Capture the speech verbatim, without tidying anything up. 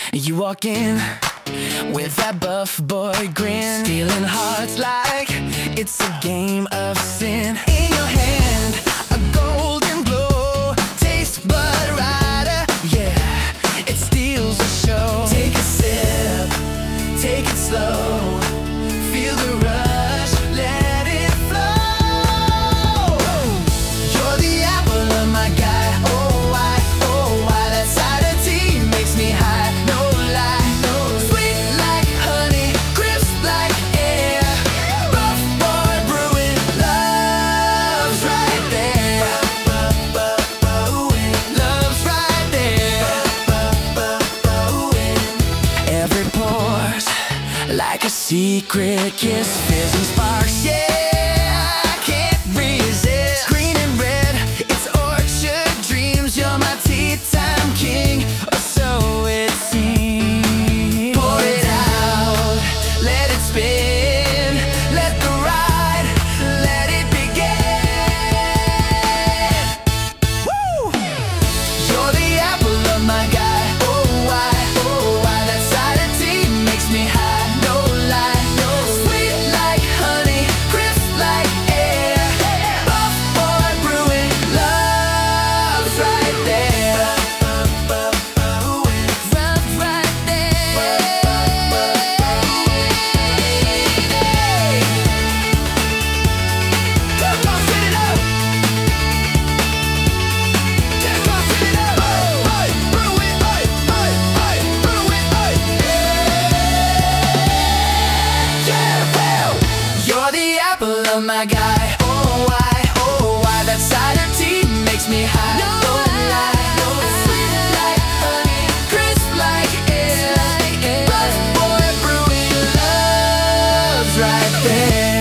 You walk in with that buff boy grin, stealing hearts like it's a game of sin. In your hand, a golden glow, taste bud rider, yeah, it steals the show. Take a sip, take it slow, feel the rush, let it flow. You're the apple of my guy, oh why, oh why, that side of tea makes me high, no lie, no. Sweet like honey, crisp like air, buff boy brewing, love's right there, love's right there. Every pore's like a secret kiss, fizzing sparks, yeah, I can't resist. Green and red, it's orchard dreams. You're my tea time king, or so it seems. Pour it out, let it spin, let the ride, let it begin. Woo! You're the apple of my guy, oh why, oh why, that side of tea makes me high, no lie, no. Sweet like honey, crisp like air, buff boy brewing, love's right there, love's right there. Just gonna spit it up, just gonna spit it up, hey, brew it, hey, hey, hey, brew it, hey, yeah, well, you're the apple of my guy, oh why, oh why, that side of tea makes me high, no lie, no. Sweet like honey, crisp like air, buff boy brewing, love's right there.